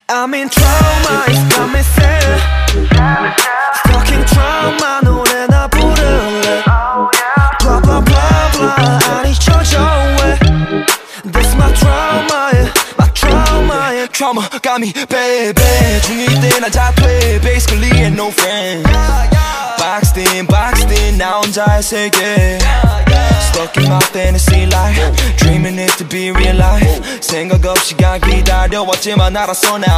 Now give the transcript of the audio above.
I'm in trauma, it's got me sad. Stuck in trauma, 노래나 부를래. Blah blah blah blah, 아니 저저해. This my trauma, yeah, my trauma, yeah. Trauma got me, baby. 중2 때 난 잡해, basically ain't no friend. Boxed in, 나 혼자의 세계. Stuck in my fantasy life, dreaming it to be real life. 생각 없이 가 기다려왔지만 알았어 now.